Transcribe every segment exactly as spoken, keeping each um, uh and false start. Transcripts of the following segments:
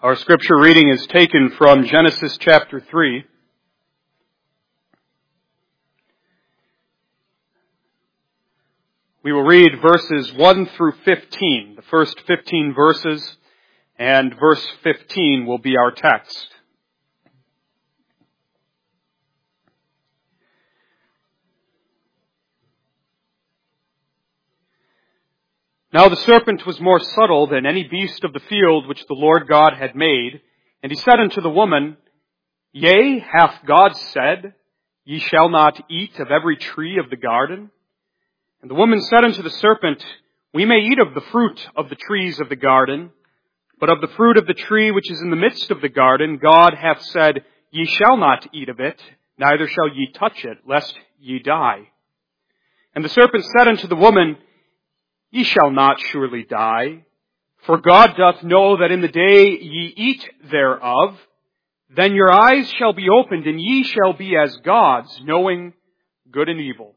Our scripture reading is taken from Genesis chapter three. We will read verses one through fifteen, the first fifteen verses, and verse fifteen will be our text. Now the serpent was more subtle than any beast of the field which the Lord God had made. And he said unto the woman, Yea, hath God said, Ye shall not eat of every tree of the garden? And the woman said unto the serpent, We may eat of the fruit of the trees of the garden, but of the fruit of the tree which is in the midst of the garden, God hath said, Ye shall not eat of it, neither shall ye touch it, lest ye die. And the serpent said unto the woman, Ye shall not surely die, for God doth know that in the day ye eat thereof, then your eyes shall be opened, and ye shall be as gods, knowing good and evil.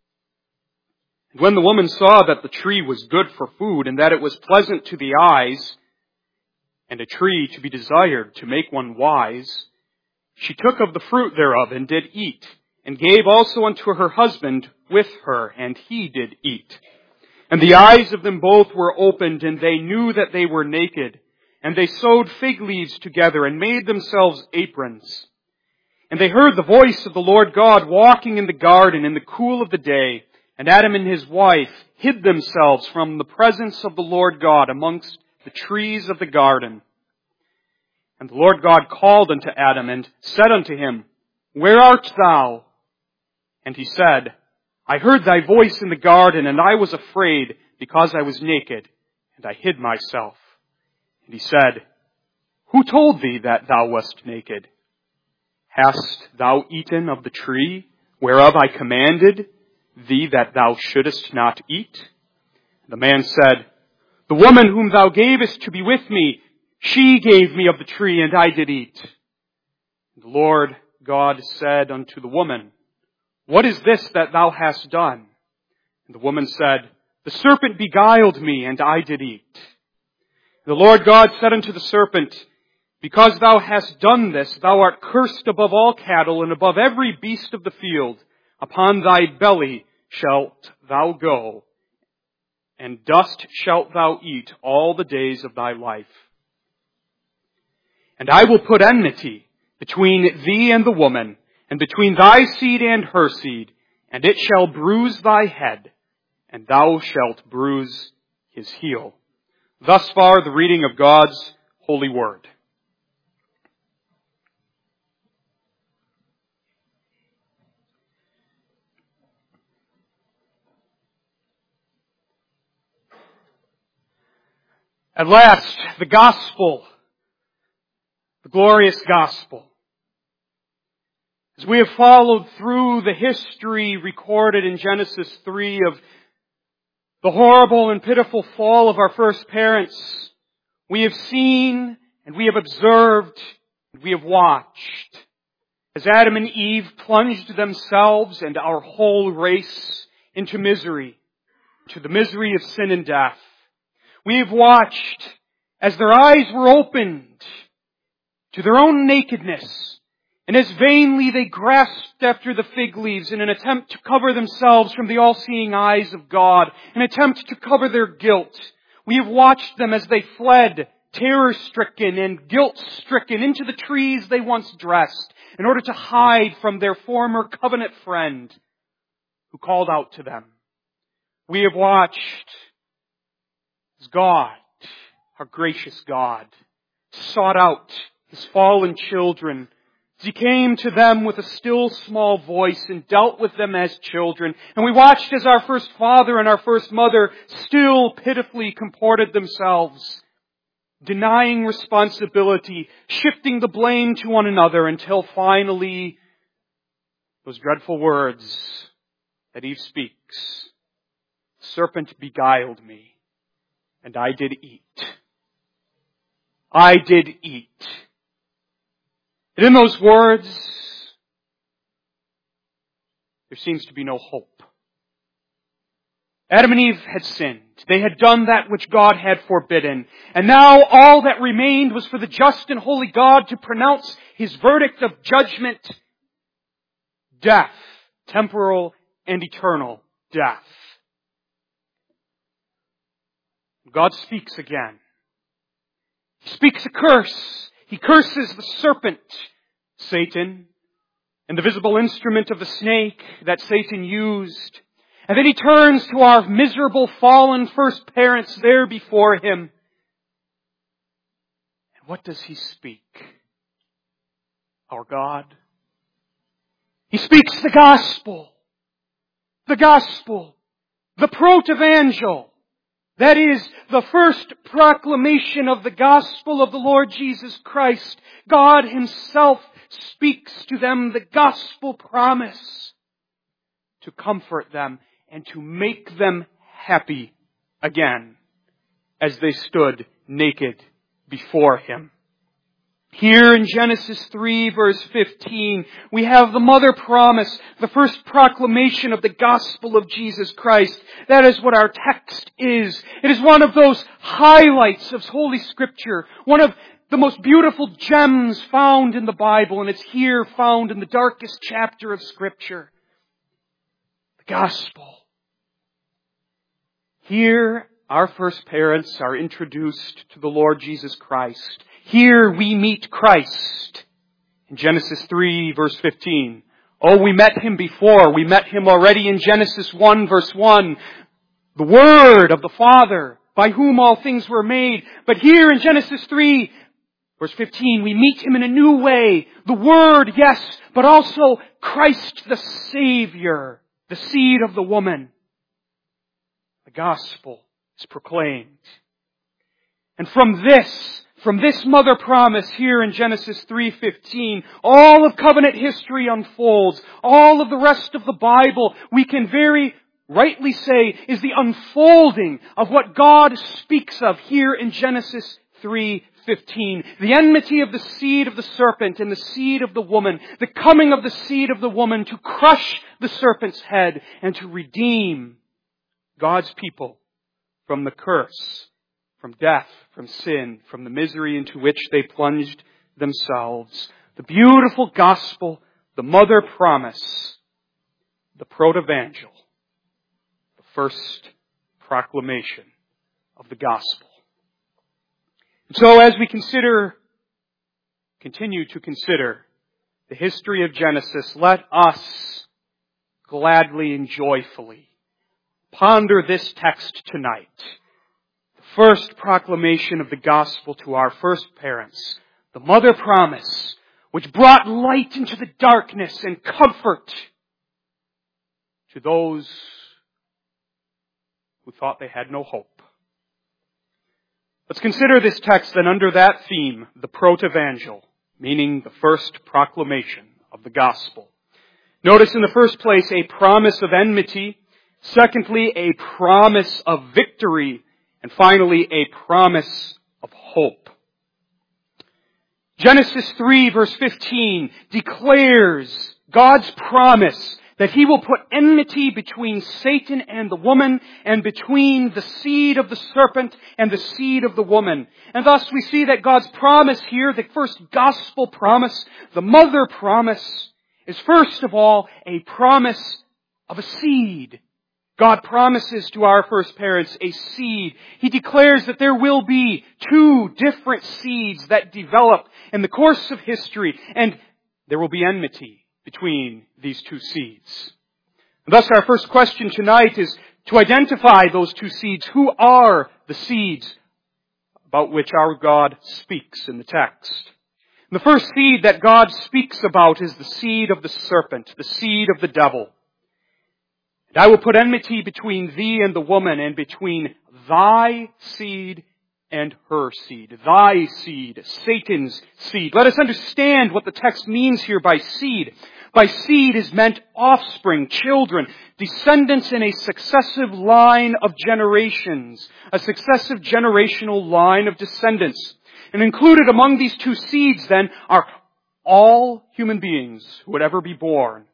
And when the woman saw that the tree was good for food, and that it was pleasant to the eyes, and a tree to be desired to make one wise, she took of the fruit thereof, and did eat, and gave also unto her husband with her, and he did eat. And the eyes of them both were opened, and they knew that they were naked. And they sewed fig leaves together, and made themselves aprons. And they heard the voice of the Lord God walking in the garden in the cool of the day. And Adam and his wife hid themselves from the presence of the Lord God amongst the trees of the garden. And the Lord God called unto Adam, and said unto him, Where art thou? And he said, I heard thy voice in the garden, and I was afraid, because I was naked, and I hid myself. And he said, Who told thee that thou wast naked? Hast thou eaten of the tree, whereof I commanded thee that thou shouldest not eat? The man said, The woman whom thou gavest to be with me, she gave me of the tree, and I did eat. And the Lord God said unto the woman, What is this that thou hast done? And the woman said, The serpent beguiled me, and I did eat. The Lord God said unto the serpent, Because thou hast done this, thou art cursed above all cattle, and above every beast of the field. Upon thy belly shalt thou go, and dust shalt thou eat all the days of thy life. And I will put enmity between thee and the woman, and between thy seed and her seed, and it shall bruise thy head, and thou shalt bruise his heel. Thus far the reading of God's holy word. At last, the gospel, the glorious gospel. As we have followed through the history recorded in Genesis three of the horrible and pitiful fall of our first parents, we have seen and we have observed and we have watched as Adam and Eve plunged themselves and our whole race into misery, to the misery of sin and death. We have watched as their eyes were opened to their own nakedness, and as vainly they grasped after the fig leaves in an attempt to cover themselves from the all-seeing eyes of God, an attempt to cover their guilt. We have watched them as they fled, terror-stricken and guilt-stricken, into the trees they once dressed, in order to hide from their former covenant friend who called out to them. We have watched as God, our gracious God, sought out His fallen children, as He came to them with a still small voice and dealt with them as children. And we watched as our first father and our first mother still pitifully comported themselves, denying responsibility, shifting the blame to one another, until finally those dreadful words that Eve speaks, "Serpent beguiled me, and I did eat." I did eat. And in those words, there seems to be no hope. Adam and Eve had sinned. They had done that which God had forbidden. And now all that remained was for the just and holy God to pronounce His verdict of judgment. Death. Temporal and eternal death. God speaks again. He speaks a curse. He curses the serpent, Satan, and the visible instrument of the snake that Satan used. And then He turns to our miserable fallen first parents there before Him. And what does He speak? Our God. He speaks the gospel. The gospel. The protevangel. That is the first proclamation of the gospel of the Lord Jesus Christ. God Himself speaks to them the gospel promise to comfort them and to make them happy again as they stood naked before Him. Here in Genesis three verse fifteen, we have the mother promise, the first proclamation of the gospel of Jesus Christ. That is what our text is. It is one of those highlights of Holy Scripture, one of the most beautiful gems found in the Bible, and it's here found in the darkest chapter of Scripture. The gospel. Here, our first parents are introduced to the Lord Jesus Christ. Here we meet Christ. In Genesis three verse fifteen. Oh, we met Him before. We met Him already in Genesis one verse one. The Word of the Father, by whom all things were made. But here in Genesis three verse fifteen, we meet Him in a new way. The Word, yes, but also Christ the Savior, the seed of the woman. The gospel is proclaimed. And from this, From this mother promise here in Genesis three fifteen, all of covenant history unfolds. All of the rest of the Bible, we can very rightly say, is the unfolding of what God speaks of here in Genesis three fifteen. The enmity of the seed of the serpent and the seed of the woman. The coming of the seed of the woman to crush the serpent's head and to redeem God's people from the curse, from death, from sin, from the misery into which they plunged themselves. The beautiful gospel, the mother promise, the protevangel, the first proclamation of the gospel. And so as we consider, continue to consider the history of Genesis, let us gladly and joyfully ponder this text tonight. First proclamation of the gospel to our first parents, the mother promise, which brought light into the darkness and comfort to those who thought they had no hope. Let's consider this text then under that theme, the protevangel, meaning the first proclamation of the gospel. Notice in the first place a promise of enmity, secondly a promise of victory, and finally, a promise of hope. Genesis three verse fifteen declares God's promise that He will put enmity between Satan and the woman and between the seed of the serpent and the seed of the woman. And thus we see that God's promise here, the first gospel promise, the mother promise, is first of all a promise of a seed. God promises to our first parents a seed. He declares that there will be two different seeds that develop in the course of history, and there will be enmity between these two seeds. And thus our first question tonight is to identify those two seeds. Who are the seeds about which our God speaks in the text? And the first seed that God speaks about is the seed of the serpent, the seed of the devil. And I will put enmity between thee and the woman, and between thy seed and her seed. Thy seed, Satan's seed. Let us understand what the text means here by seed. By seed is meant offspring, children, descendants in a successive line of generations, a successive generational line of descendants. And included among these two seeds then are all human beings who would ever be born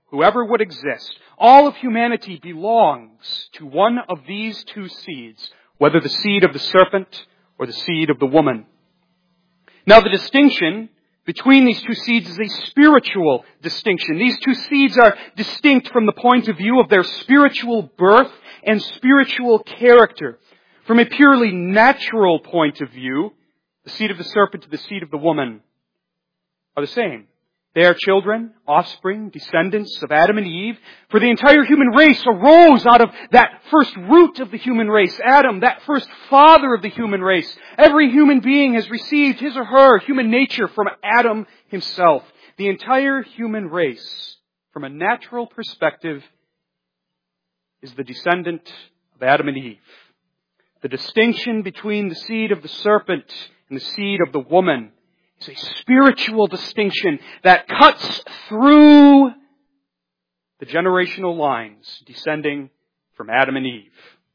whoever would exist, all of humanity belongs to one of these two seeds, whether the seed of the serpent or the seed of the woman. Now the distinction between these two seeds is a spiritual distinction. These two seeds are distinct from the point of view of their spiritual birth and spiritual character. From a purely natural point of view, the seed of the serpent and the seed of the woman are the same. They are children, offspring, descendants of Adam and Eve. For the entire human race arose out of that first root of the human race, Adam, that first father of the human race. Every human being has received his or her human nature from Adam himself. The entire human race, from a natural perspective, is the descendant of Adam and Eve. The distinction between the seed of the serpent and the seed of the woman is a spiritual distinction that cuts through the generational lines descending from Adam and Eve.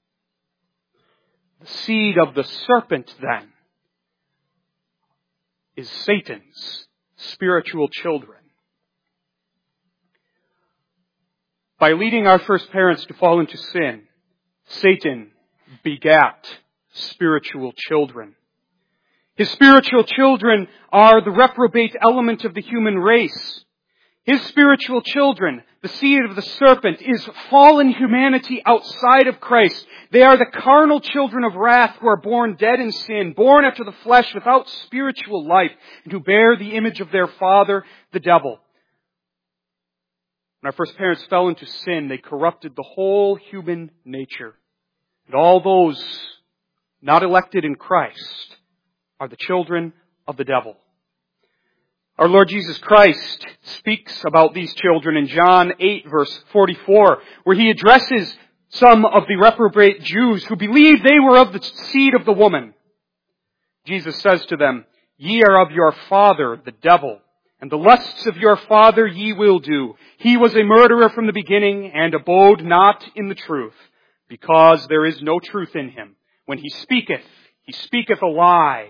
The seed of the serpent, then, is Satan's spiritual children. By leading our first parents to fall into sin, Satan begat spiritual children. His spiritual children are the reprobate element of the human race. His spiritual children, the seed of the serpent, is fallen humanity outside of Christ. They are the carnal children of wrath who are born dead in sin, born after the flesh without spiritual life, and who bear the image of their father, the devil. When our first parents fell into sin, they corrupted the whole human nature. And all those not elected in Christ are the children of the devil. Our Lord Jesus Christ speaks about these children in John eight, verse forty-four, where He addresses some of the reprobate Jews who believed they were of the seed of the woman. Jesus says to them, "Ye are of your father, the devil, and the lusts of your father ye will do. He was a murderer from the beginning, and abode not in the truth, because there is no truth in him. When he speaketh, he speaketh a lie.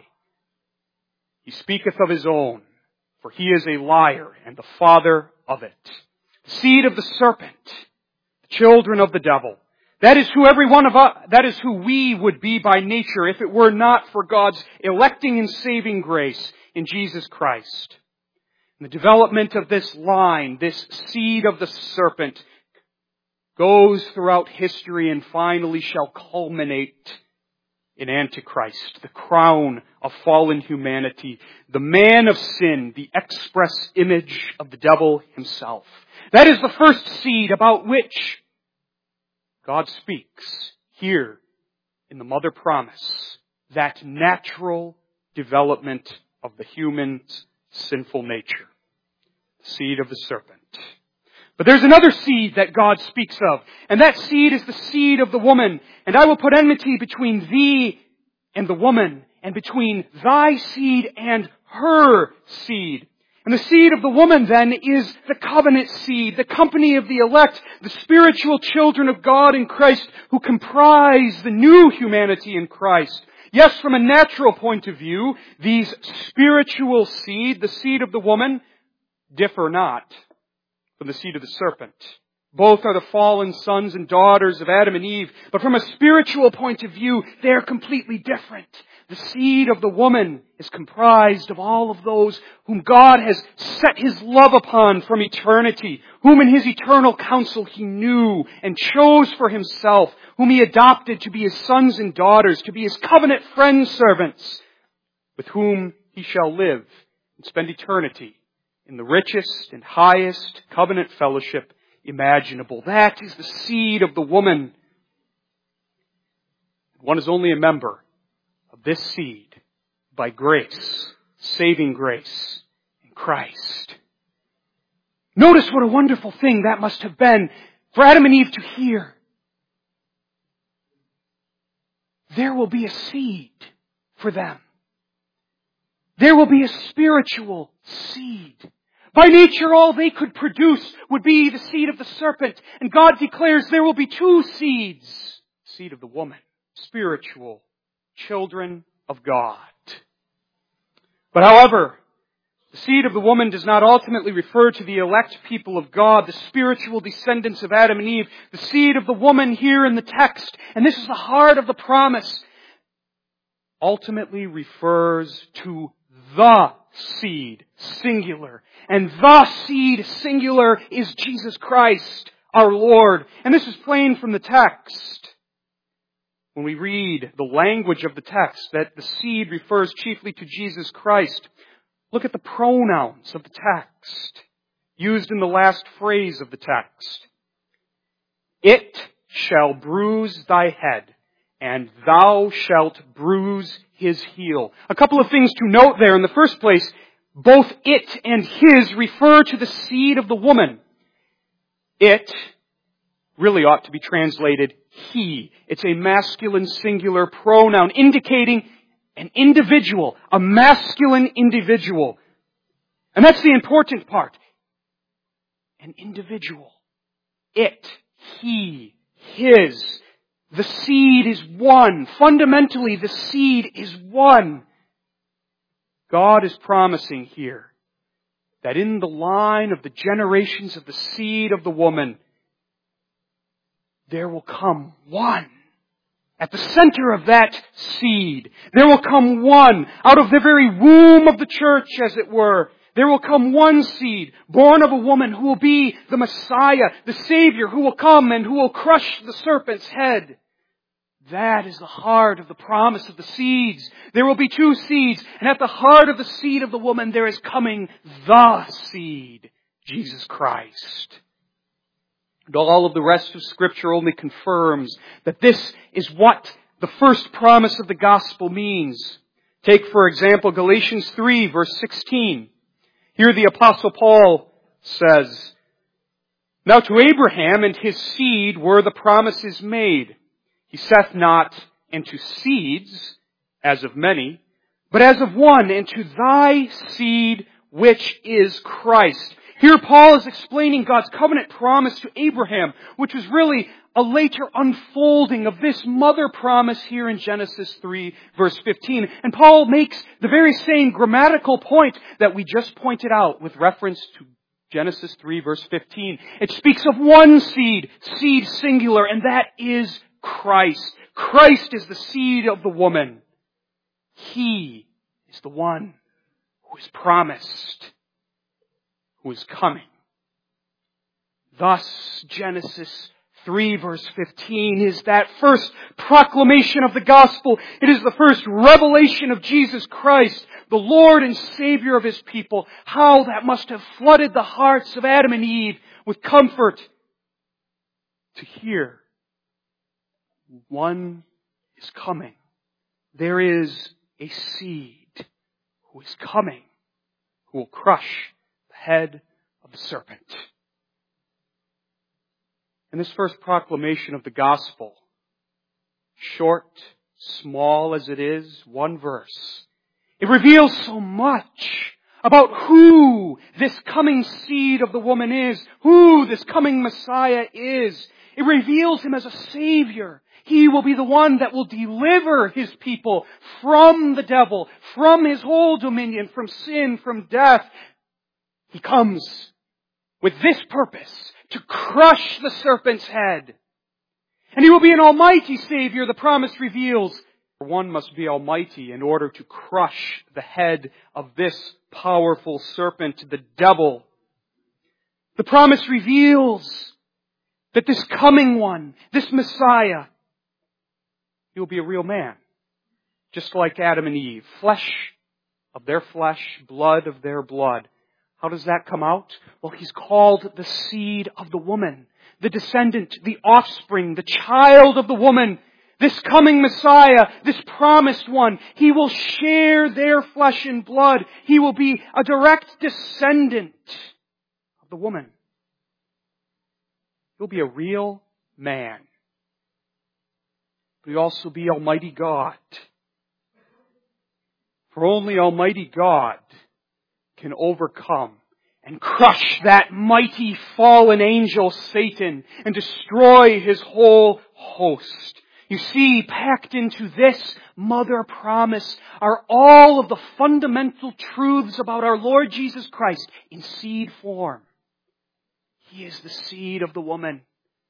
He speaketh of his own, for he is a liar and the father of it." The seed of the serpent, the children of the devil. That is who every one of us, that is who we would be by nature if it were not for God's electing and saving grace in Jesus Christ. And the development of this line, this seed of the serpent, goes throughout history and finally shall culminate in Antichrist, the crown of fallen humanity, the man of sin, the express image of the devil himself. That is the first seed about which God speaks here in the mother promise, that natural development of the human's sinful nature, the seed of the serpent. But there's another seed that God speaks of, and that seed is the seed of the woman. And I will put enmity between thee and the woman, and between thy seed and her seed. And the seed of the woman then is the covenant seed, the company of the elect, the spiritual children of God in Christ who comprise the new humanity in Christ. Yes, from a natural point of view, these spiritual seed, the seed of the woman, differ not from the seed of the serpent. Both are the fallen sons and daughters of Adam and Eve, but from a spiritual point of view, they are completely different. The seed of the woman is comprised of all of those whom God has set His love upon from eternity, whom in His eternal counsel He knew and chose for Himself, whom He adopted to be His sons and daughters, to be His covenant friend servants, with whom He shall live and spend eternity in the richest and highest covenant fellowship imaginable. That is the seed of the woman. One is only a member of this seed by grace, saving grace in Christ. Notice what a wonderful thing that must have been for Adam and Eve to hear. There will be a seed for them. There will be a spiritual seed. By nature, all they could produce would be the seed of the serpent. And God declares there will be two seeds. Seed of the woman, spiritual children of God. But however, The seed of the woman does not ultimately refer to the elect people of God, the spiritual descendants of Adam and Eve. The seed of the woman here in the text, and this is the heart of the promise, ultimately refers to the seed, singular. And the seed, singular, is Jesus Christ, our Lord. And this is plain from the text. When we read the language of the text, that the seed refers chiefly to Jesus Christ, look at the pronouns of the text, used in the last phrase of the text. It shall bruise thy head, and thou shalt bruise his heel. A couple of things to note there. In the first place, both it and his refer to the seed of the woman. It really ought to be translated he. It's a masculine singular pronoun indicating an individual, a masculine individual. And that's the important part. An individual. It, he, his. The seed is one. Fundamentally, the seed is one. God is promising here that in the line of the generations of the seed of the woman, there will come one. At the center of that seed, there will come one. Out of the very womb of the church, as it were, there will come one seed, born of a woman, who will be the Messiah, the Savior, who will come and who will crush the serpent's head. That is the heart of the promise of the seeds. There will be two seeds, and at the heart of the seed of the woman, there is coming the seed, Jesus Christ. And all of the rest of Scripture only confirms that this is what the first promise of the gospel means. Take, for example, Galatians three, verse sixteen. Here the Apostle Paul says, "Now to Abraham and his seed were the promises made. He saith not, and to seeds, as of many, but as of one, and to thy seed, which is Christ." Here Paul is explaining God's covenant promise to Abraham, which was really a later unfolding of this mother promise here in Genesis three, verse fifteen. And Paul makes the very same grammatical point that we just pointed out with reference to Genesis three, verse fifteen. It speaks of one seed, seed singular, and that is Christ. Christ is the seed of the woman. He is the one who is promised, who is coming. Thus, Genesis three, verse fifteen is that first proclamation of the gospel. It is the first revelation of Jesus Christ, the Lord and Savior of His people. How that must have flooded the hearts of Adam and Eve with comfort to hear one is coming. There is a seed who is coming, who will crush the head of the serpent. And this first proclamation of the gospel, short, small as it is, one verse, it reveals so much about who this coming seed of the woman is, who this coming Messiah is. It reveals Him as a Savior. He will be the one that will deliver His people from the devil, from his whole dominion, from sin, from death. He comes with this purpose, to crush the serpent's head. And He will be an almighty Savior, the promise reveals. One must be almighty in order to crush the head of this powerful serpent, the devil. The promise reveals that this coming one, this Messiah, He will be a real man, just like Adam and Eve. Flesh of their flesh, blood of their blood. How does that come out? Well, He's called the seed of the woman, the descendant, the offspring, the child of the woman. This coming Messiah, this promised one, He will share their flesh and blood. He will be a direct descendant of the woman. He'll be a real man. But He'll also be Almighty God. For only Almighty God can overcome and crush that mighty fallen angel Satan and destroy his whole host. You see, packed into this mother promise are all of the fundamental truths about our Lord Jesus Christ in seed form. He is the seed of the woman.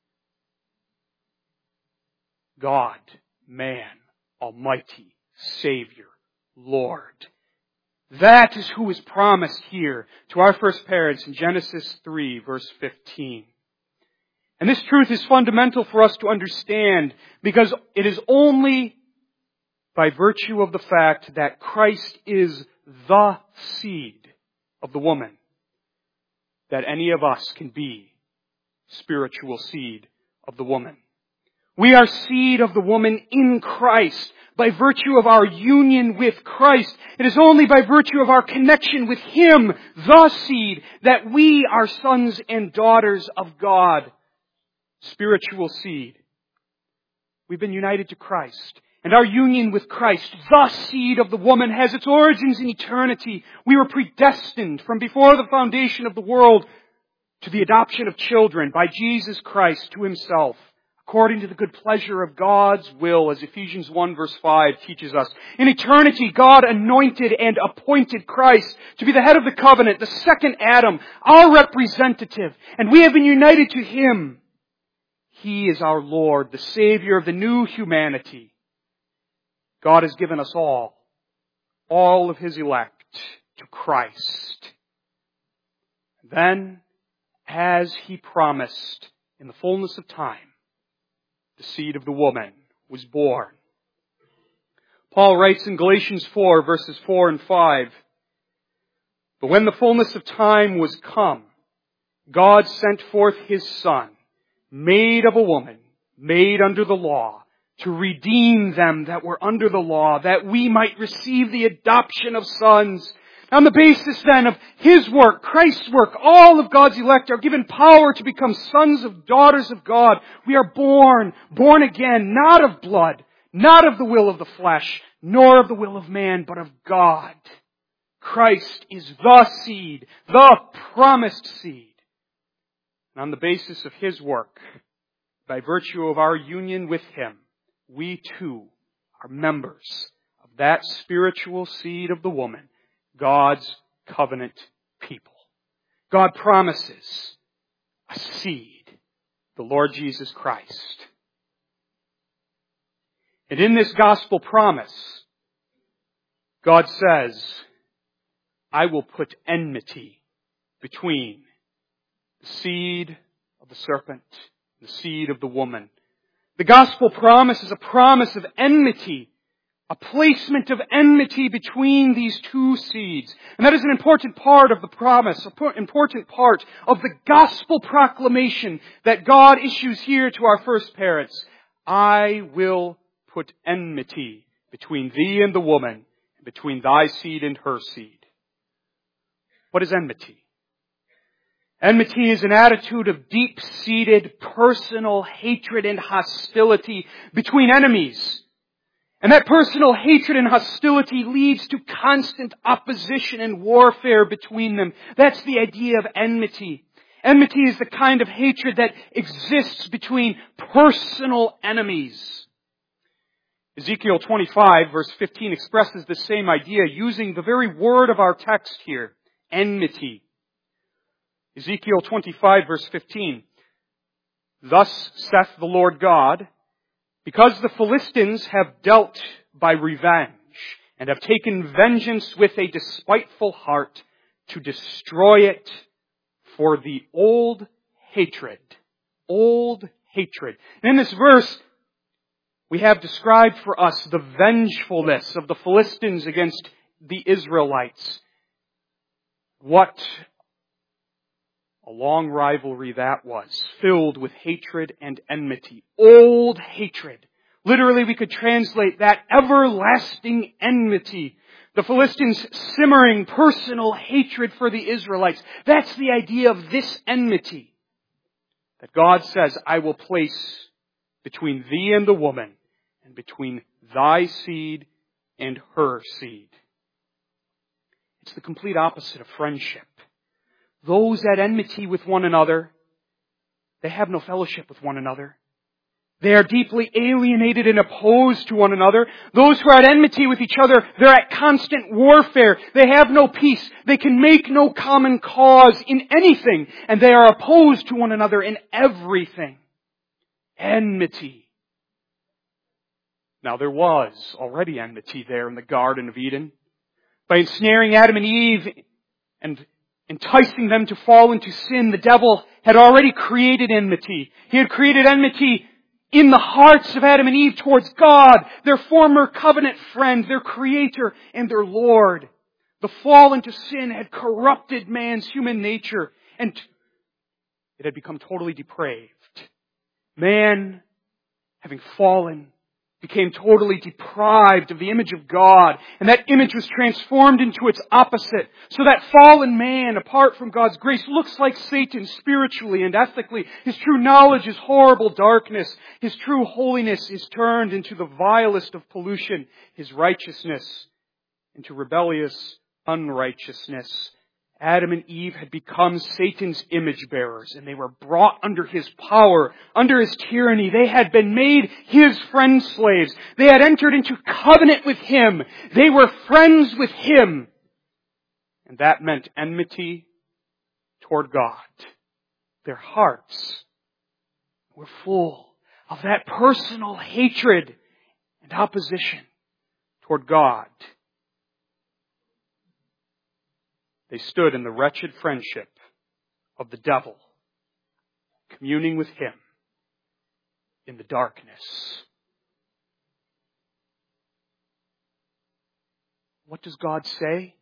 God, man, Almighty, Savior, Lord. That is who is promised here to our first parents in Genesis three, verse fifteen. And this truth is fundamental for us to understand because it is only by virtue of the fact that Christ is the seed of the woman that any of us can be spiritual seed of the woman. We are seed of the woman in Christ by virtue of our union with Christ. It is only by virtue of our connection with Him, the seed, that we are sons and daughters of God. Spiritual seed. We've been united to Christ. And our union with Christ, the seed of the woman, has its origins in eternity. We were predestined from before the foundation of the world to the adoption of children by Jesus Christ to Himself, according to the good pleasure of God's will, as Ephesians one verse five teaches us. In eternity, God anointed and appointed Christ to be the head of the covenant, the second Adam, our representative, and we have been united to Him. He is our Lord, the Savior of the new humanity. God has given us all, all of His elect, to Christ. Then, as He promised, in the fullness of time, the seed of the woman was born. Paul writes in Galatians four, verses four and five, "But when the fullness of time was come, God sent forth His Son, made of a woman, made under the law, to redeem them that were under the law, that we might receive the adoption of sons." On the basis then of His work, Christ's work, all of God's elect are given power to become sons of daughters of God. We are born, born again, not of blood, not of the will of the flesh, nor of the will of man, but of God. Christ is the seed, the promised seed. And on the basis of His work, by virtue of our union with Him, we too are members of that spiritual seed of the woman, God's covenant people. God promises a seed, the Lord Jesus Christ. And in this gospel promise, God says, "I will put enmity between the seed of the serpent and the seed of the woman." The gospel promise is a promise of enmity, a placement of enmity between these two seeds. And that is an important part of the promise, an important part of the gospel proclamation that God issues here to our first parents. "I will put enmity between thee and the woman, and between thy seed and her seed." What is enmity? Enmity is an attitude of deep-seated personal hatred and hostility between enemies. And that personal hatred and hostility leads to constant opposition and warfare between them. That's the idea of enmity. Enmity is the kind of hatred that exists between personal enemies. Ezekiel twenty-five, verse fifteen, expresses the same idea using the very word of our text here, enmity. Ezekiel twenty-five, verse fifteen, "Thus saith the Lord God, because the Philistines have dealt by revenge, and have taken vengeance with a despiteful heart, to destroy it for the old hatred." Old hatred. And in this verse, we have described for us the vengefulness of the Philistines against the Israelites. What a long rivalry that was, filled with hatred and enmity. Old hatred. Literally, we could translate that everlasting enmity. The Philistines' simmering personal hatred for the Israelites. That's the idea of this enmity that God says, "I will place between thee and the woman, and between thy seed and her seed." It's the complete opposite of friendship. Those at enmity with one another, they have no fellowship with one another. They are deeply alienated and opposed to one another. Those who are at enmity with each other, they're at constant warfare. They have no peace. They can make no common cause in anything. And they are opposed to one another in everything. Enmity. Now there was already enmity there in the Garden of Eden. By ensnaring Adam and Eve and enticing them to fall into sin, the devil had already created enmity. He had created enmity in the hearts of Adam and Eve towards God, their former covenant friend, their Creator, and their Lord. The fall into sin had corrupted man's human nature, and it had become totally depraved. Man, having fallen, became totally deprived of the image of God, and that image was transformed into its opposite. So that fallen man, apart from God's grace, looks like Satan spiritually and ethically. His true knowledge is horrible darkness. His true holiness is turned into the vilest of pollution. His righteousness into rebellious unrighteousness. Adam and Eve had become Satan's image bearers, and they were brought under his power, under his tyranny. They had been made his friend slaves. They had entered into covenant with him. They were friends with him. And that meant enmity toward God. Their hearts were full of that personal hatred and opposition toward God. They stood in the wretched friendship of the devil, communing with him in the darkness. What does God say?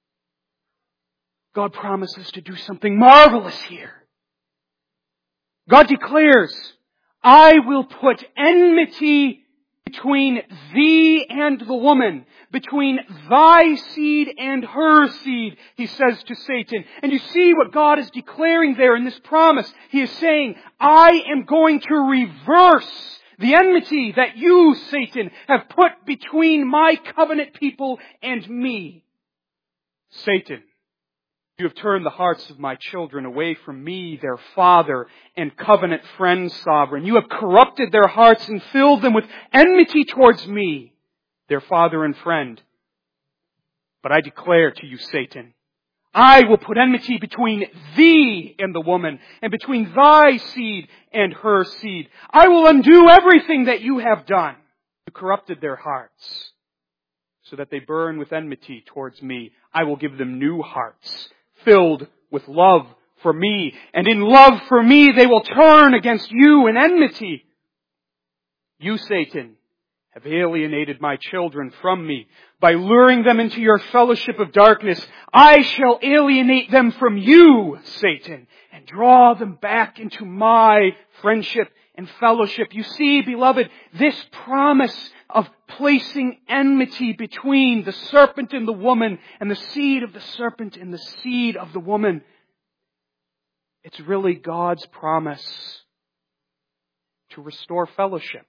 God promises to do something marvelous here. God declares, I will put enmity between thee and the woman, between thy seed and her seed, he says to Satan. And you see what God is declaring there in this promise. He is saying, I am going to reverse the enmity that you, Satan, have put between my covenant people and me. Satan, you have turned the hearts of my children away from me, their father and covenant friend sovereign. You have corrupted their hearts and filled them with enmity towards me, their father and friend. But I declare to you, Satan, I will put enmity between thee and the woman, and between thy seed and her seed. I will undo everything that you have done. You corrupted their hearts, so that they burn with enmity towards me. I will give them new hearts, filled with love for me. And in love for me, they will turn against you in enmity. You, Satan, have alienated my children from me. By luring them into your fellowship of darkness, I shall alienate them from you, Satan, and draw them back into my friendship and fellowship. You see, beloved, this promise of placing enmity between the serpent and the woman, and the seed of the serpent and the seed of the woman, it's really God's promise to restore fellowship.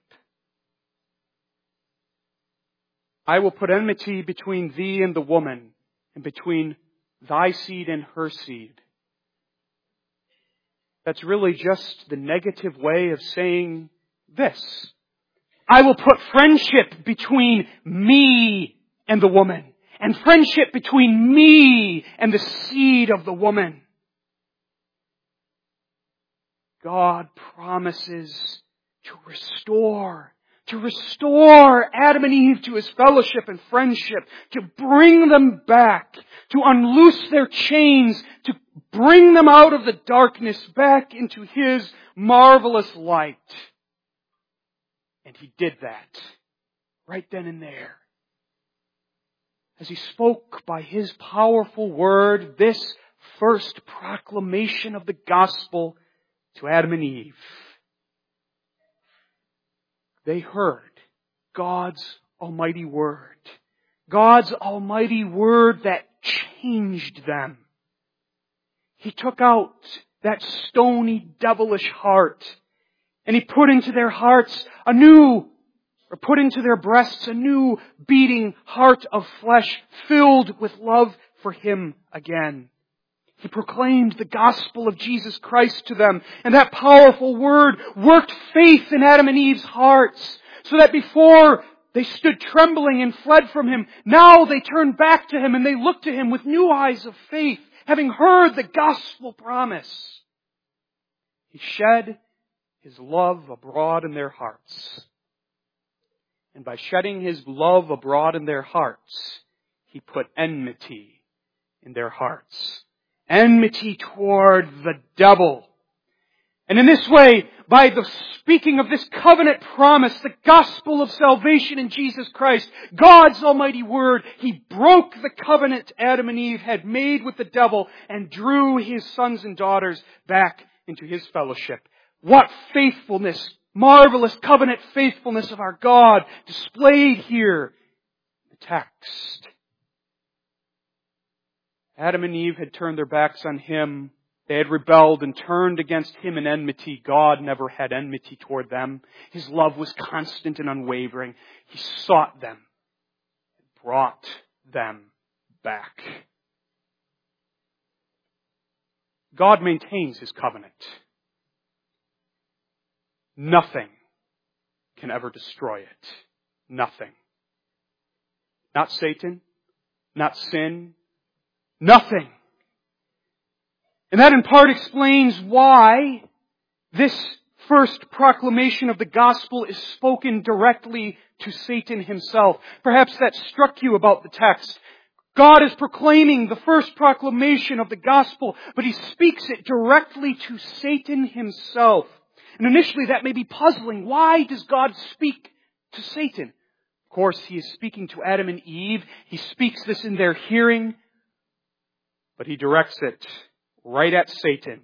I will put enmity between thee and the woman, and between thy seed and her seed. That's really just the negative way of saying this. I will put friendship between me and the woman, and friendship between me and the seed of the woman. God promises to restore To restore Adam and Eve to his fellowship and friendship, to bring them back, to unloose their chains, to bring them out of the darkness back into his marvelous light. And he did that right then and there. As he spoke by his powerful word, this first proclamation of the gospel to Adam and Eve. They heard God's almighty word. God's almighty word that changed them. He took out that stony, devilish heart, and he put into their hearts a new, or put into their breasts a new beating heart of flesh filled with love for him again. He proclaimed the gospel of Jesus Christ to them. And that powerful word worked faith in Adam and Eve's hearts. So that before they stood trembling and fled from Him, now they turned back to Him and they looked to Him with new eyes of faith, having heard the gospel promise. He shed His love abroad in their hearts. And by shedding His love abroad in their hearts, He put enmity in their hearts. Enmity toward the devil. And in this way, by the speaking of this covenant promise, the gospel of salvation in Jesus Christ, God's almighty word, He broke the covenant Adam and Eve had made with the devil and drew His sons and daughters back into His fellowship. What faithfulness, marvelous covenant faithfulness of our God displayed here in the text. Adam and Eve had turned their backs on Him. They had rebelled and turned against Him in enmity. God never had enmity toward them. His love was constant and unwavering. He sought them, brought them back. God maintains His covenant. Nothing can ever destroy it. Nothing. Not Satan, not sin, nothing. And that in part explains why this first proclamation of the gospel is spoken directly to Satan himself. Perhaps that struck you about the text. God is proclaiming the first proclamation of the gospel, but He speaks it directly to Satan himself. And initially that may be puzzling. Why does God speak to Satan? Of course, He is speaking to Adam and Eve. He speaks this in their hearing. But He directs it right at Satan.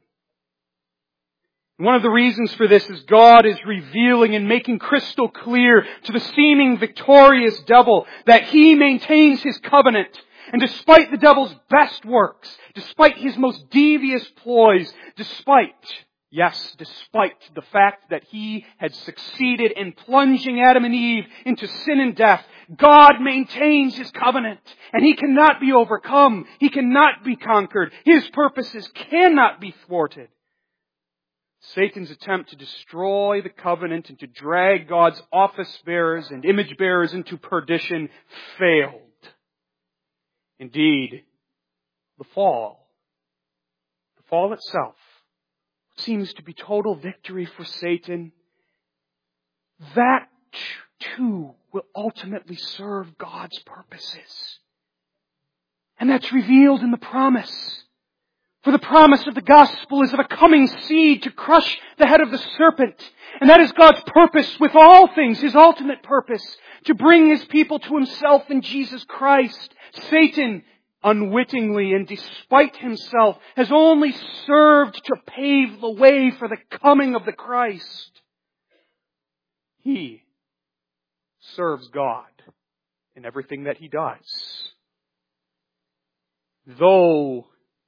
One of the reasons for this is God is revealing and making crystal clear to the seeming victorious devil that He maintains His covenant. And despite the devil's best works, despite his most devious ploys, despite, yes, despite the fact that he had succeeded in plunging Adam and Eve into sin and death, God maintains His covenant. And He cannot be overcome. He cannot be conquered. His purposes cannot be thwarted. Satan's attempt to destroy the covenant and to drag God's office bearers and image bearers into perdition failed. Indeed, the fall, the fall itself, seems to be total victory for Satan. That too will ultimately serve God's purposes. And that's revealed in the promise. For the promise of the gospel is of a coming seed to crush the head of the serpent. And that is God's purpose with all things, His ultimate purpose, to bring His people to Himself in Jesus Christ. Satan, unwittingly and despite himself, has only served to pave the way for the coming of the Christ. He serves God in everything that he does. Though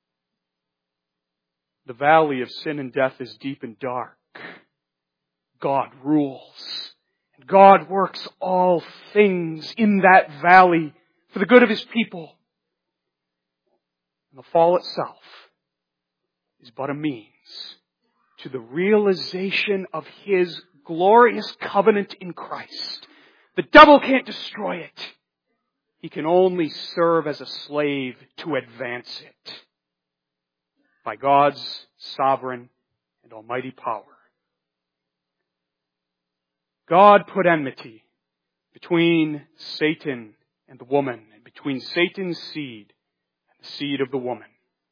the valley of sin and death is deep and dark, God rules. God works all things in that valley for the good of His people. And the fall itself is but a means to the realization of His glorious covenant in Christ. The devil can't destroy it. He can only serve as a slave to advance it by God's sovereign and almighty power. God put enmity between Satan and the woman, and between Satan's seed and the seed of the woman.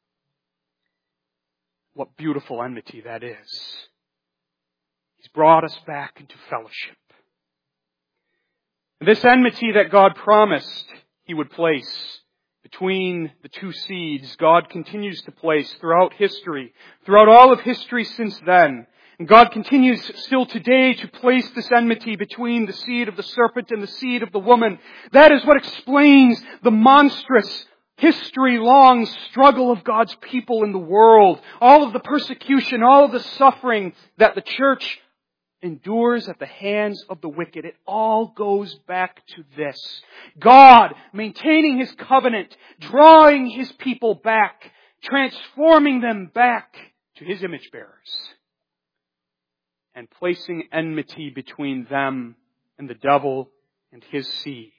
What beautiful enmity that is. He's brought us back into fellowship. And this enmity that God promised He would place between the two seeds, God continues to place throughout history, throughout all of history since then. And God continues still today to place this enmity between the seed of the serpent and the seed of the woman. That is what explains the monstrous, history-long struggle of God's people in the world. All of the persecution, all of the suffering that the church endures at the hands of the wicked. It all goes back to this. God maintaining His covenant, drawing His people back transforming them back to His image bearers, and placing enmity between them and the devil and his seed.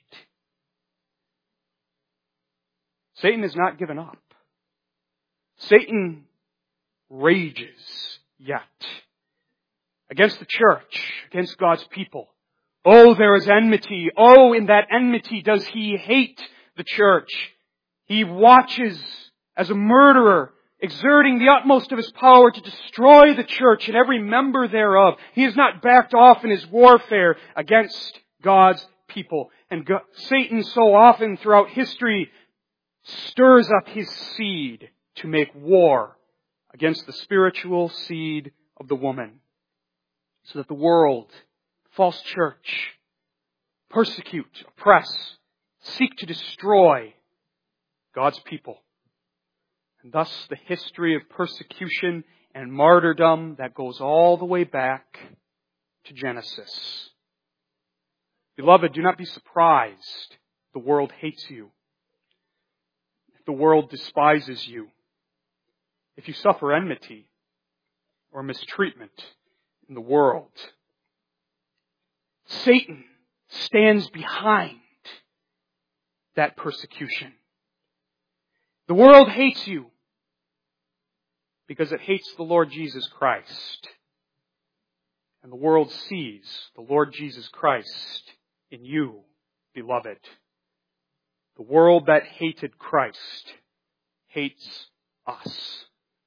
Satan has not given up. Satan rages yet against the church, against God's people. Oh, there is enmity. Oh, in that enmity does he hate the church. He watches as a murderer, exerting the utmost of his power to destroy the church and every member thereof. He has not backed off in his warfare against God's people. And God, Satan so often throughout history stirs up his seed to make war against the spiritual seed of the woman, so that the world, false church, persecute, oppress, seek to destroy God's people. And thus the history of persecution and martyrdom that goes all the way back to Genesis. Beloved, do not be surprised the world hates you, if the world despises you, if you suffer enmity or mistreatment in the world. Satan stands behind that persecution. The world hates you because it hates the Lord Jesus Christ. And the world sees the Lord Jesus Christ in you, beloved. The world that hated Christ hates us.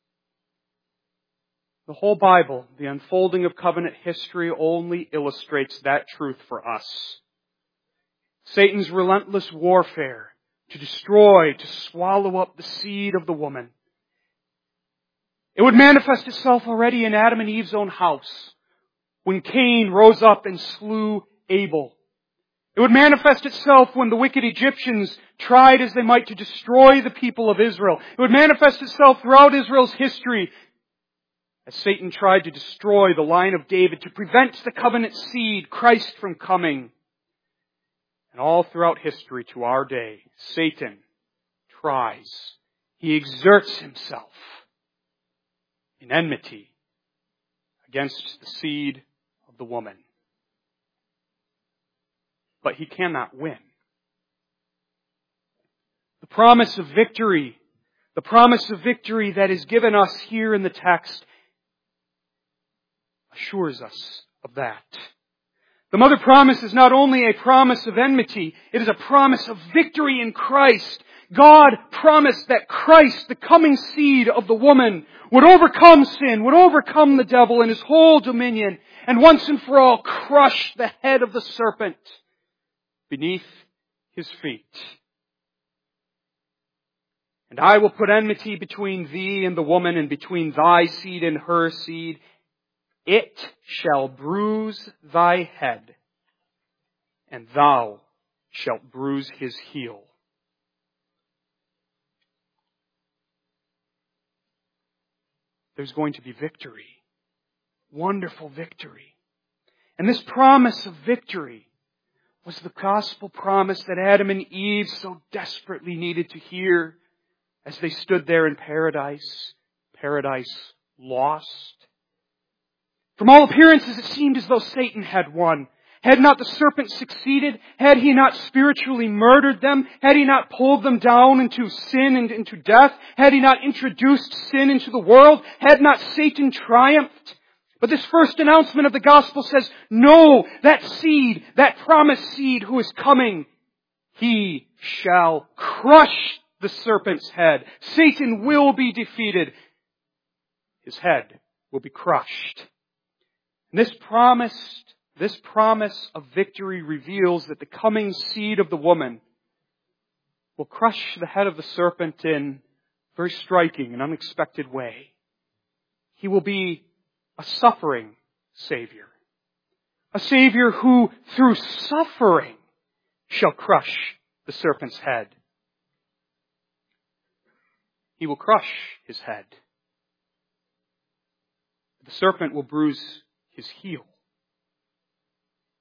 The whole Bible, the unfolding of covenant history, only illustrates that truth for us. Satan's relentless warfare to destroy, to swallow up the seed of the woman. It would manifest itself already in Adam and Eve's own house, when Cain rose up and slew Abel. It would manifest itself when the wicked Egyptians tried as they might to destroy the people of Israel. It would manifest itself throughout Israel's history as Satan tried to destroy the line of David, to prevent the covenant seed, Christ, from coming. And all throughout history to our day, Satan tries. He exerts himself in enmity against the seed of the woman. But he cannot win. The promise of victory, the promise of victory that is given us here in the text, assures us of that. The mother promise is not only a promise of enmity, it is a promise of victory in Christ. God promised that Christ, the coming seed of the woman, would overcome sin, would overcome the devil and his whole dominion, and once and for all crush the head of the serpent beneath his feet. And I will put enmity between thee and the woman, and between thy seed and her seed. It shall bruise thy head, and thou shalt bruise his heel. There's going to be victory. Wonderful victory. And this promise of victory was the gospel promise that Adam and Eve so desperately needed to hear as they stood there in paradise, paradise lost. From all appearances, it seemed as though Satan had won. Had not the serpent succeeded? Had he not spiritually murdered them? Had he not pulled them down into sin and into death? Had he not introduced sin into the world? Had not Satan triumphed? But this first announcement of the gospel says, no, that seed, that promised seed who is coming, he shall crush the serpent's head. Satan will be defeated. His head will be crushed. This promise, this promise of victory reveals that the coming seed of the woman will crush the head of the serpent in a very striking and unexpected way. He will be a suffering Savior. A Savior who, through suffering, shall crush the serpent's head. He will crush his head. The serpent will bruise his heel.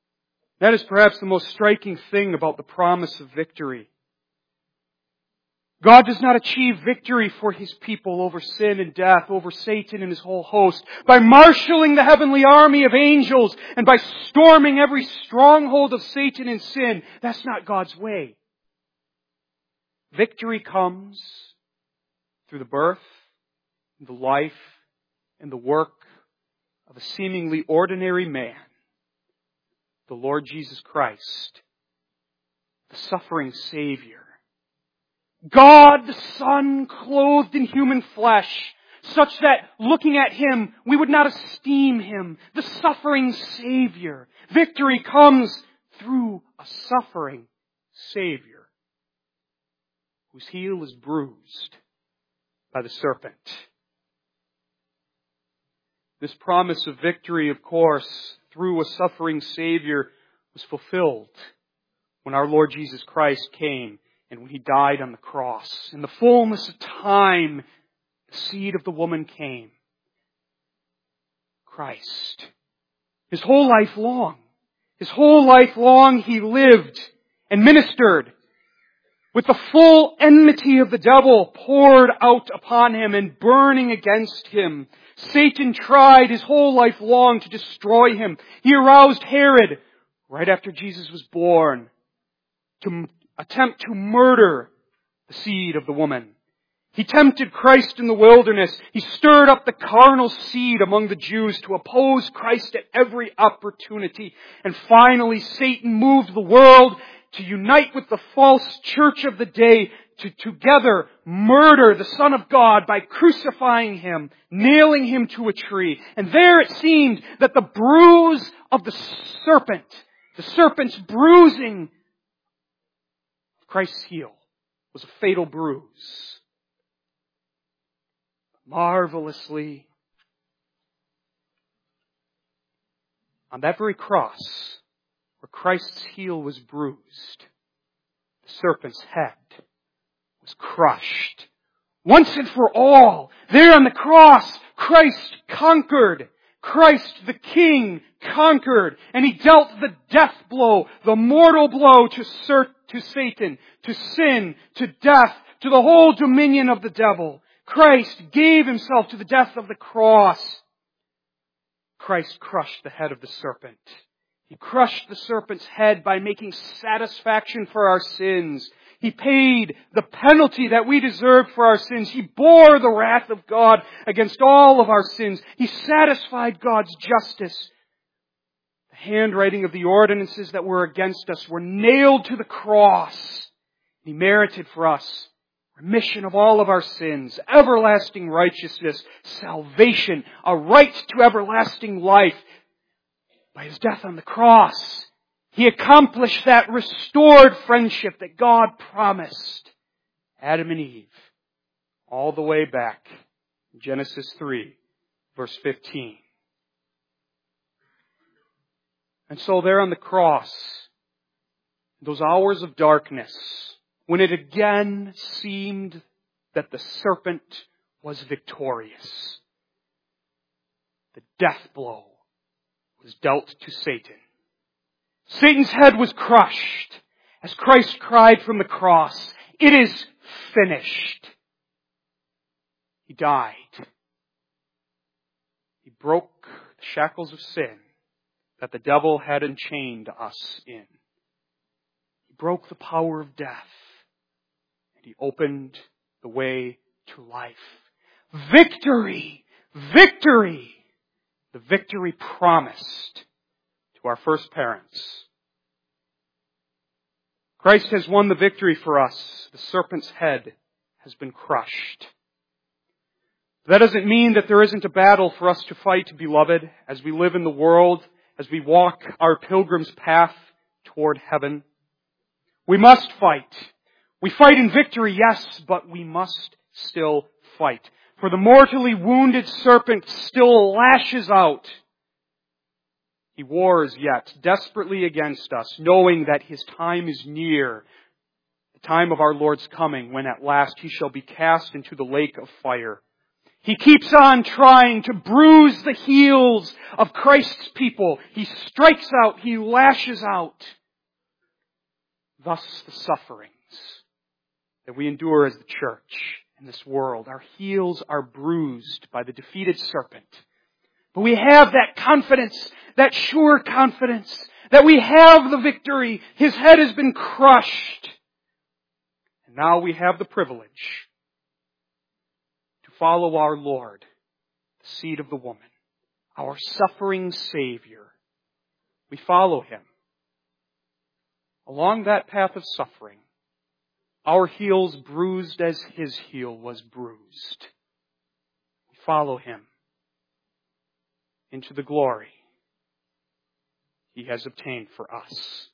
That is perhaps the most striking thing about the promise of victory. God does not achieve victory for His people over sin and death, over Satan and his whole host, by marshaling the heavenly army of angels and by storming every stronghold of Satan and sin. That's not God's way. Victory comes through the birth, the life, and the work of a seemingly ordinary man, the Lord Jesus Christ, the suffering Savior. God the Son clothed in human flesh, such that looking at Him, we would not esteem Him, the suffering Savior. Victory comes through a suffering Savior, whose heel is bruised by the serpent. This promise of victory, of course, through a suffering Savior was fulfilled when our Lord Jesus Christ came and when He died on the cross. In the fullness of time, the seed of the woman came. Christ. His whole life long. His whole life long He lived and ministered with the full enmity of the devil poured out upon Him and burning against Him. Satan tried his whole life long to destroy Him. He aroused Herod right after Jesus was born to attempt to murder the seed of the woman. He tempted Christ in the wilderness. He stirred up the carnal seed among the Jews to oppose Christ at every opportunity. And finally, Satan moved the world to unite with the false church of the day to together murder the Son of God by crucifying Him, nailing Him to a tree. And there it seemed that the bruise of the serpent, the serpent's bruising Christ's heel, was a fatal bruise. Marvelously, on that very cross, where Christ's heel was bruised, the serpent's head was crushed. Once and for all, there on the cross, Christ conquered. Christ the King conquered. And He dealt the death blow, the mortal blow to, to Satan, to sin, to death, to the whole dominion of the devil. Christ gave Himself to the death of the cross. Christ crushed the head of the serpent. He crushed the serpent's head by making satisfaction for our sins. He paid the penalty that we deserved for our sins. He bore the wrath of God against all of our sins. He satisfied God's justice. The handwriting of the ordinances that were against us were nailed to the cross. He merited for us remission of all of our sins, everlasting righteousness, salvation, a right to everlasting life. By His death on the cross, He accomplished that restored friendship that God promised Adam and Eve all the way back in Genesis three, verse fifteen. And so there on the cross, those hours of darkness, when it again seemed that the serpent was victorious, the death blow was dealt to Satan. Satan's head was crushed as Christ cried from the cross, "It is finished." He died. He broke the shackles of sin that the devil had enchained us in. He broke the power of death. And He opened the way to life. Victory! Victory! The victory promised to our first parents. Christ has won the victory for us. The serpent's head has been crushed. That doesn't mean that there isn't a battle for us to fight, beloved, as we live in the world, as we walk our pilgrim's path toward heaven. We must fight. We fight in victory, yes, but we must still fight. For the mortally wounded serpent still lashes out. He wars yet desperately against us, knowing that his time is near, the time of our Lord's coming, when at last He shall be cast into the lake of fire. He keeps on trying to bruise the heels of Christ's people. He strikes out, He lashes out. Thus the sufferings that we endure as the church in this world. Our heels are bruised by the defeated serpent. But we have that confidence, that sure confidence, that we have the victory. His head has been crushed. And now we have the privilege to follow our Lord, the seed of the woman, our suffering Savior. We follow Him. Along that path of suffering, our heels bruised as His heel was bruised. We follow Him into the glory He has obtained for us.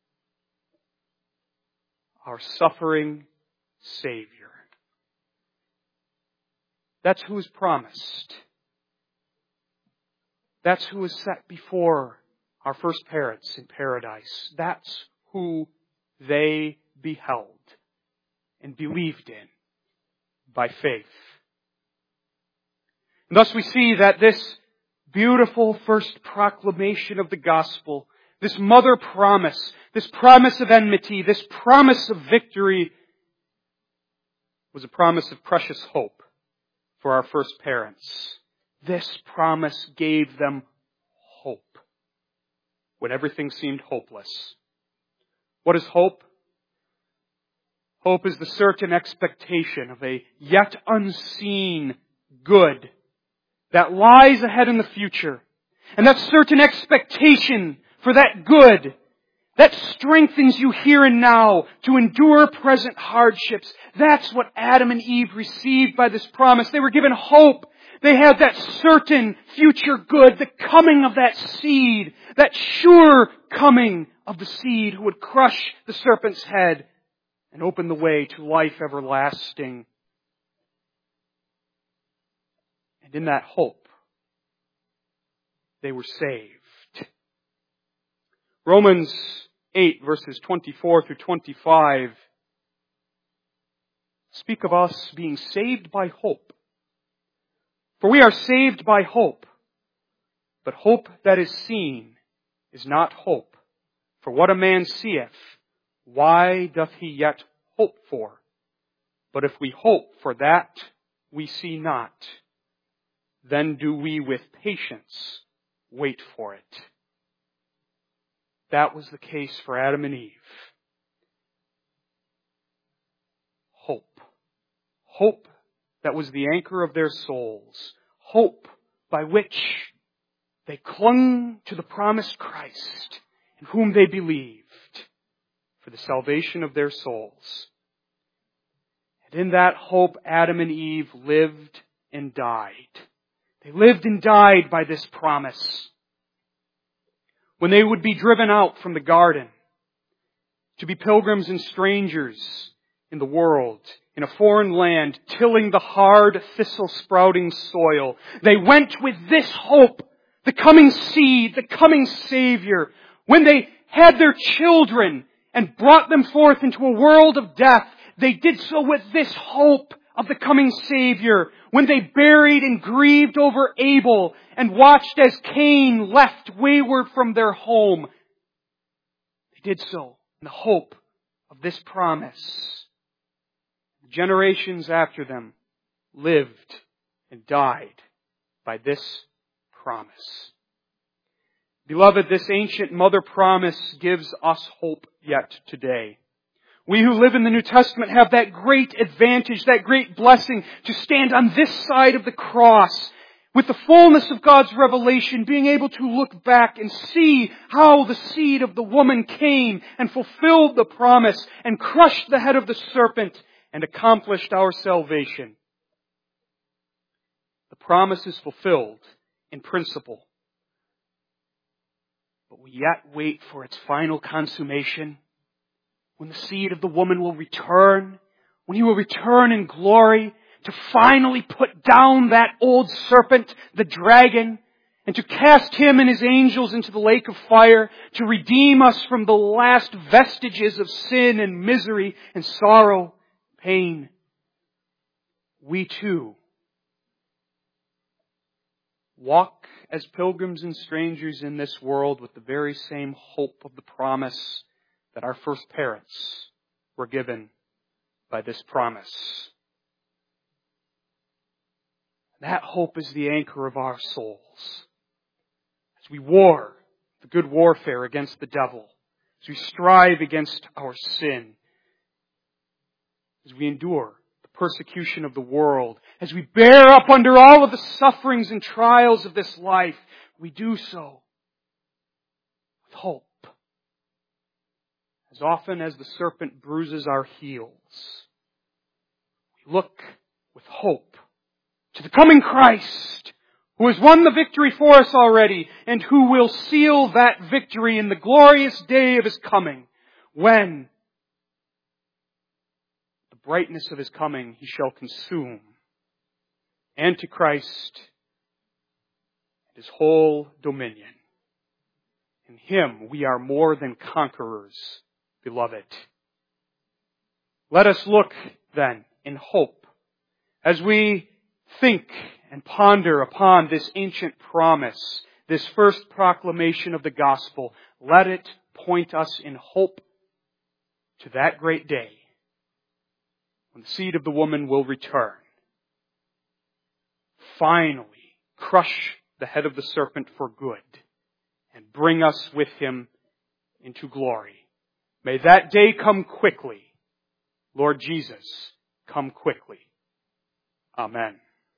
Our suffering Savior. That's who is promised. That's who is set before our first parents in paradise. That's who they beheld and believed in by faith. And thus we see that this beautiful first proclamation of the gospel, this mother promise, this promise of enmity, this promise of victory, was a promise of precious hope for our first parents. This promise gave them hope when everything seemed hopeless. What is hope? Hope is the certain expectation of a yet unseen good that lies ahead in the future. And that certain expectation for that good that strengthens you here and now to endure present hardships. That's what Adam and Eve received by this promise. They were given hope. They had that certain future good, the coming of that seed, that sure coming of the seed who would crush the serpent's head and open the way to life everlasting. And in that hope, they were saved. Romans eight, verses twenty-four through twenty-five speak of us being saved by hope. For we are saved by hope. But hope that is seen is not hope. For what a man seeth, why doth he yet hope for? But if we hope for that we see not, then do we with patience wait for it. That was the case for Adam and Eve. Hope. Hope that was the anchor of their souls. Hope by which they clung to the promised Christ in whom they believed for the salvation of their souls. And in that hope, Adam and Eve lived and died. They lived and died by this promise. When they would be driven out from the garden to be pilgrims and strangers in the world, in a foreign land, tilling the hard, thistle-sprouting soil, they went with this hope, the coming seed, the coming Savior. When they had their children and brought them forth into a world of death, they did so with this hope of the coming Savior. When they buried and grieved over Abel and watched as Cain left wayward from their home, they did so in the hope of this promise. Generations after them lived and died by this promise. Beloved, this ancient mother promise gives us hope yet today. We who live in the New Testament have that great advantage, that great blessing to stand on this side of the cross with the fullness of God's revelation, being able to look back and see how the seed of the woman came and fulfilled the promise and crushed the head of the serpent and accomplished our salvation. The promise is fulfilled in principle, but we yet wait for its final consummation, when the seed of the woman will return, when he will return in glory to finally put down that old serpent, the dragon, and to cast him and his angels into the lake of fire, to redeem us from the last vestiges of sin and misery and sorrow, pain. We too walk as pilgrims and strangers in this world with the very same hope of the promise that our first parents were given by this promise. That hope is the anchor of our souls. As we war the good warfare against the devil, as we strive against our sin, as we endure the persecution of the world, as we bear up under all of the sufferings and trials of this life, we do so with hope. As often as the serpent bruises our heels, we look with hope to the coming Christ, who has won the victory for us already, and who will seal that victory in the glorious day of His coming, when the brightness of His coming He shall consume Antichrist and his whole dominion. In Him we are more than conquerors, beloved. Let us look then in hope as we think and ponder upon this ancient promise, this first proclamation of the gospel. Let it point us in hope to that great day when the seed of the woman will return, finally crush the head of the serpent for good, and bring us with Him into glory. May that day come quickly. Lord Jesus, come quickly. Amen.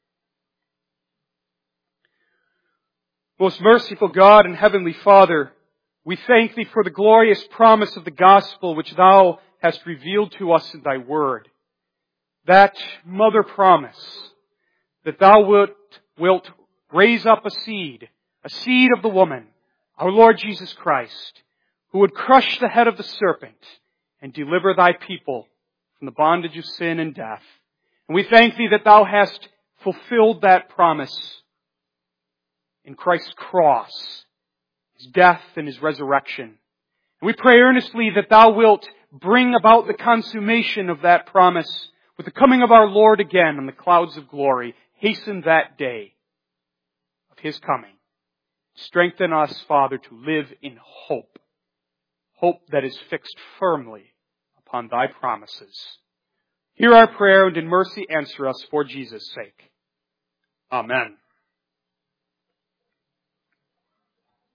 Most merciful God and Heavenly Father, we thank Thee for the glorious promise of the gospel which Thou hast revealed to us in Thy word. That mother promise that Thou wilt, wilt raise up a seed, a seed of the woman, our Lord Jesus Christ, who would crush the head of the serpent and deliver Thy people from the bondage of sin and death. And we thank Thee that Thou hast fulfilled that promise in Christ's cross, His death and His resurrection. And we pray earnestly that Thou wilt bring about the consummation of that promise with the coming of our Lord again on the clouds of glory. Hasten that day of His coming. Strengthen us, Father, to live in hope. Hope that is fixed firmly upon Thy promises. Hear our prayer and in mercy answer us for Jesus' sake. Amen.